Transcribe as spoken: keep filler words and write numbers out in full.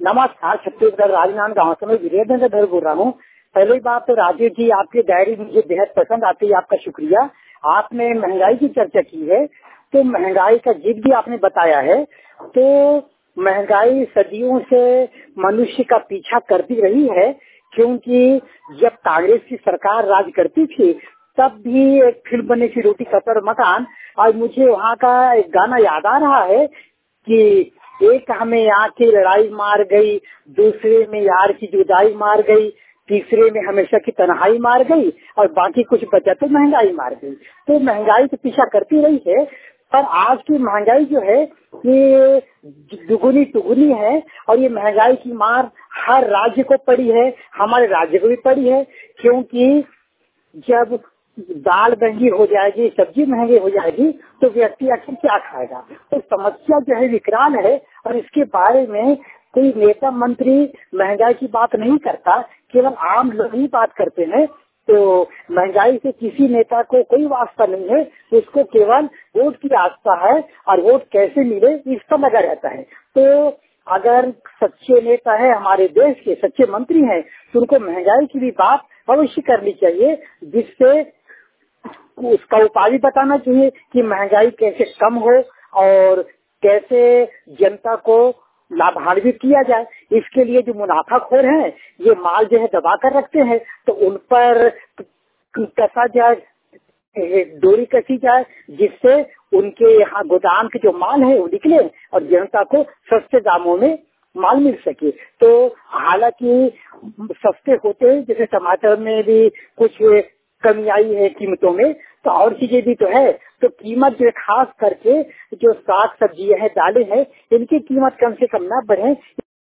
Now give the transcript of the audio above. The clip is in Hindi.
नमस्कार, छत्तीसगढ़ राजनांद गांव से मैं वीरेंद्र धर बोल रहा हूँ। पहली बात तो राजीव जी, आपकी डायरी मुझे बेहद पसंद आती है, आपका शुक्रिया। आपने महंगाई की चर्चा की है, तो महंगाई का जिद भी आपने बताया है। तो महंगाई सदियों से मनुष्य का पीछा करती रही है, क्योंकि जब कांग्रेस की सरकार राज करती थी तब भी एक फिल्म बनी थी रोटी कपड़ मकान, और मुझे वहाँ का एक गाना याद आ रहा है कि एक हमें यहाँ की लड़ाई मार गई, दूसरे में यार की जुदाई मार गई, तीसरे में हमेशा की तन्हाई मार गई, और बाकी कुछ बचा तो महंगाई मार गई। तो महंगाई तो पीछा करती रही है, पर आज की महंगाई जो है ये दुगुनी टुगुनी है, और ये महंगाई की मार हर राज्य को पड़ी है, हमारे राज्य को भी पड़ी है। क्योंकि जब दाल महंगी हो जाएगी, सब्जी महंगी हो जाएगी, तो व्यक्ति आखिर क्या खाएगा। तो समस्या जो है विकराल है, और इसके बारे में कोई नेता मंत्री महंगाई की बात नहीं करता, केवल आम लोग ही बात करते हैं। तो महंगाई से किसी नेता को कोई वास्ता नहीं है, उसको केवल वोट की आस्था है, और वोट कैसे मिले इसका लगा रहता है। तो अगर सच्चे नेता है हमारे देश के, सच्चे मंत्री हैं, तो उनको महंगाई की भी बात अवश्य करनी चाहिए, जिससे उसका उपाय भी बताना चाहिए कि महंगाई कैसे कम हो और कैसे जनता को लाभान्वित किया जाए। इसके लिए जो मुनाफाखोर हैं, ये माल जो है दबा कर रखते हैं, तो उन पर कसा जाए, डोरी कसी जाए, जिससे उनके यहाँ गोदाम के जो माल है वो निकले और जनता को सस्ते दामों में माल मिल सके। तो हालांकि सस्ते होते हैं, जैसे टमाटर में भी कुछ कमी आई है कीमतों में, तो और चीजें भी तो है। तो कीमत जो खास करके जो साग सब्जी है, दालें हैं, इनकी कीमत कम से कम न बढ़े।